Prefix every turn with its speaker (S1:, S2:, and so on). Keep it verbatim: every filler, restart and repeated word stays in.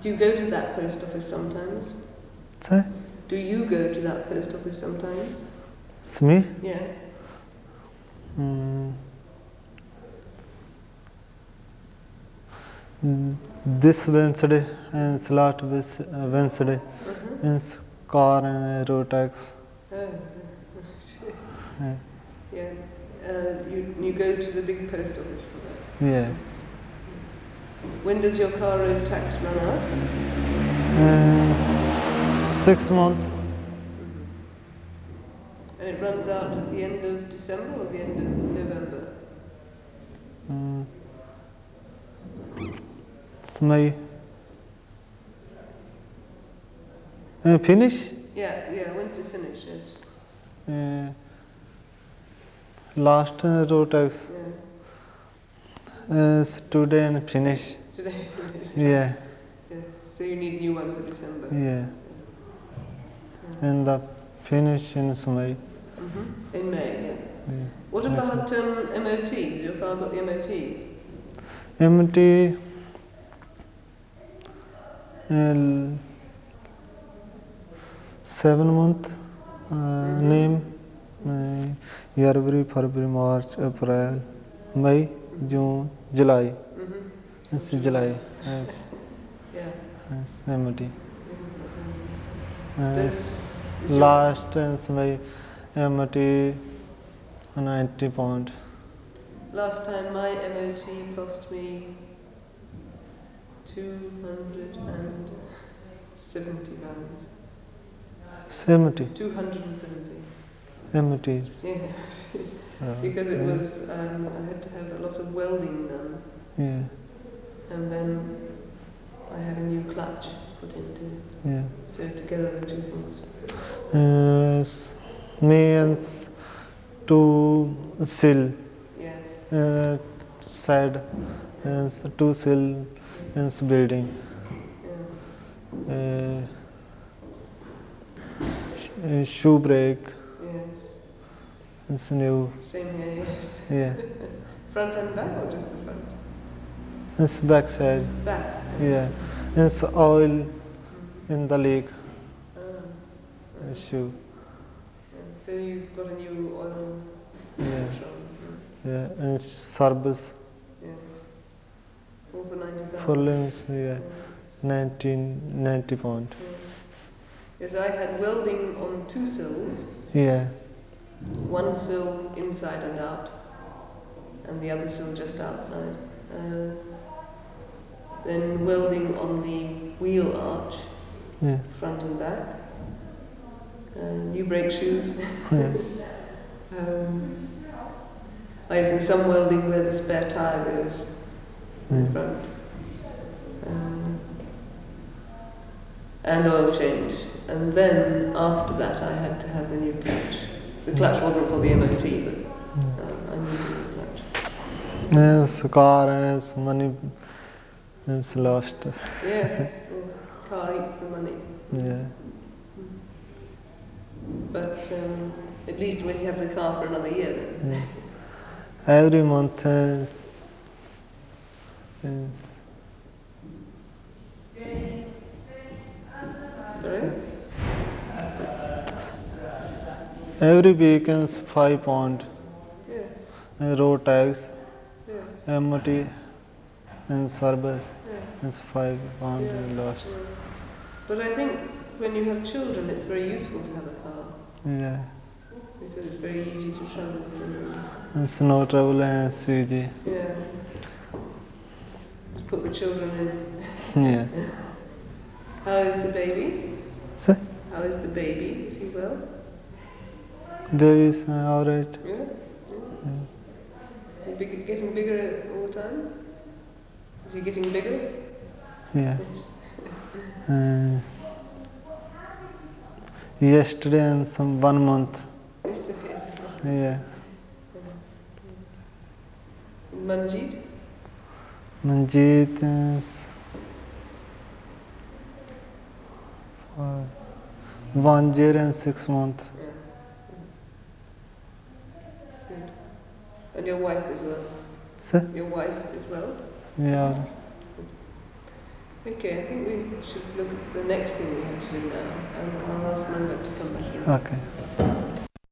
S1: Do you go to that post office sometimes?
S2: Say?
S1: Do you go to that post office sometimes?
S2: It's me?
S1: Yeah.
S2: Mm. This Wednesday and last Wednesday
S1: Uh-huh.
S2: in car and road tax.
S1: Oh,
S2: Yeah.
S1: yeah. Uh, you, you go to the big post office for that?
S2: Yeah.
S1: When does your car road tax run out?
S2: And six months.
S1: Mm-hmm. And it runs out at the end of December or the end of November?
S2: Mm. It's May. Uh, finish?
S1: Yeah, yeah. When's it finish? Yes.
S2: Uh, last uh, road tax.
S1: Yeah.
S2: Uh, today and finish.
S1: Today finish.
S2: Yeah.
S1: Yes. So you need a new one for December.
S2: Yeah.
S1: Yeah.
S2: And the finish in May.
S1: Mm-hmm. In May, yeah.
S2: Yeah.
S1: What
S2: Next
S1: about um, M O T? Has your car got the M O T?
S2: M T uh, seven month uh,
S1: Mm-hmm.
S2: name uh, January, February, March, April, May,
S1: Mm-hmm.
S2: June, July.
S1: Mm-hmm.
S2: It's
S1: July.
S2: July. Uh,
S1: Yeah.
S2: it's M T. Uh,
S1: Does is your
S2: last is my M T ninety pound.
S1: last time my M O T cost me two hundred and seventy pounds.
S2: seventy.
S1: Two hundred and seventy.
S2: M Ts.
S1: Yeah.
S2: Uh,
S1: Because it
S2: yeah.
S1: was um, I had to have a lot of welding done,
S2: Yeah.
S1: and then I had a new clutch put into.
S2: Yeah.
S1: So together the two things.
S2: Uh, s- me and s- two sill
S1: Yeah.
S2: uh, side uh, s- two sill in s- building.
S1: Yeah.
S2: Uh, sh- uh, shoe brake
S1: Yes.
S2: is new.
S1: Same here. Yes.
S2: Yeah.
S1: Front and back, or just the front?
S2: It's back side.
S1: Back.
S2: Yeah. It's oil
S1: Mm-hmm.
S2: in the leak.
S1: Ah.
S2: Uh,
S1: Ah.
S2: shoe.
S1: And so you've got a new oil
S2: Yeah.
S1: filter on.
S2: Yeah. And service.
S1: Yeah. All for ninety pounds.
S2: Full length. Yeah.
S1: Yeah.
S2: Nineteen ninety pound.
S1: Yeah. Yes, I had welding on two sills.
S2: Yeah.
S1: One sill inside and out, and the other sill just outside. Uh, then welding on the wheel arch,
S2: Yeah.
S1: front and back. Uh, new brake shoes.
S2: Yeah.
S1: um, I used some welding where the spare tyre goes in
S2: Yeah.
S1: the front. Um, and oil change. And then after that, I had to have the new clutch. The clutch wasn't for the M O T, but um, I needed a new clutch.
S2: Yes, car is money is lost.
S1: Yes, yes. Car eats the money.
S2: Yeah.
S1: But um, at least when you have the car for another year, then.
S2: Yeah. Every month is, is
S1: Sorry?
S2: every week is five pound.
S1: Yes,
S2: Uh, road tax,
S1: yes,
S2: M T and service
S1: yeah,
S2: is five pound
S1: yeah,
S2: lost.
S1: yeah. But I think when you have children, it's very useful to have a car
S2: Yeah.
S1: because it's very easy to travel with them.
S2: It's no trouble and it's easy.
S1: Yeah. Just put the children in.
S2: Yeah.
S1: How is the baby?
S2: So,
S1: How is the baby? Is he well?
S2: baby's uh, alright.
S1: Yeah? Yeah.
S2: Yeah.
S1: He big, getting bigger all the time? Is he getting bigger?
S2: Yeah.
S1: Yes.
S2: Uh, yesterday and some one month.
S1: Yesterday is well.
S2: Yeah.
S1: Manjeet?
S2: Manjeet is uh, one year and six months.
S1: Yeah. Good. And your wife as well?
S2: So,
S1: Your wife as well?
S2: yeah.
S1: Okay, I think we should look at the next thing we have to do now, and I'll ask Manga to come back in.
S2: Okay.